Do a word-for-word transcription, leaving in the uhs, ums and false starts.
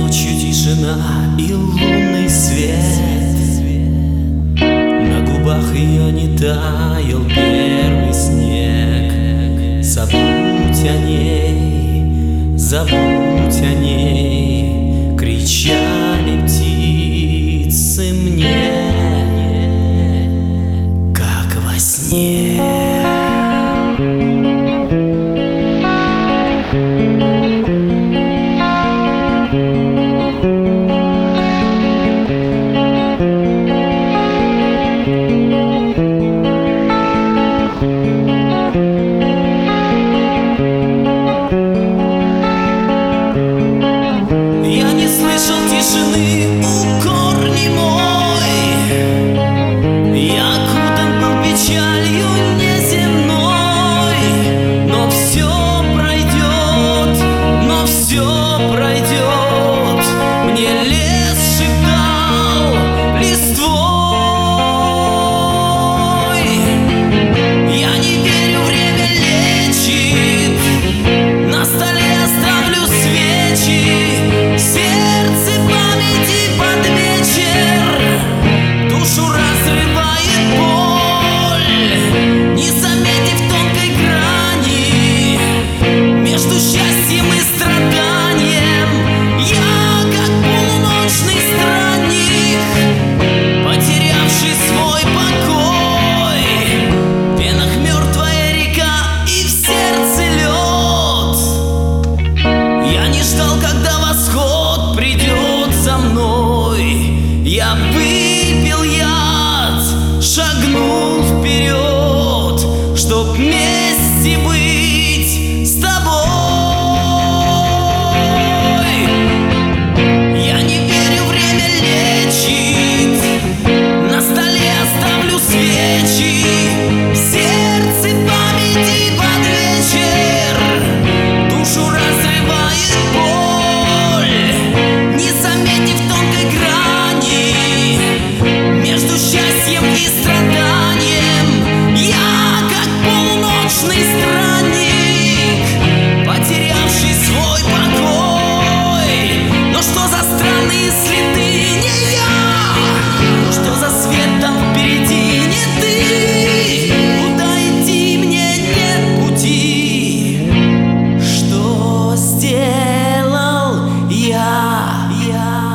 Ночью тишина и лунный свет, на губах ее не таял первый снег. Забудь о ней, забудь о ней, кричали птицы мне, как во сне. Тишины укор немой, я окутан был печалью неземной. Но все пройдет, но все пройдет, мне лес шептал листвой. Я не верю, время лечит, на столе оставлю свечи. Сердце памяти под вечер душу разрывает боль, не заметив тонкой грани между счастьем и страданием. Я как полуночный странник, потерявший свой покой. В венах мертвая река и в сердце лед. Я не ждал, когда восход придет за мной. Я выпил яд, шагнул вперед, чтоб вместе быть с тобой. Я не верю, время лечит, на столе оставлю свечи. Сердце памяти под вечер душу разрывает боль, не заметив тонкой грани между счастьем и страданием. Я как полуночный странник, потерявший свой покой. Но что за странные следы, не я, но что за свет там впереди, не ты. Куда идти мне нет пути, что сделал я, я.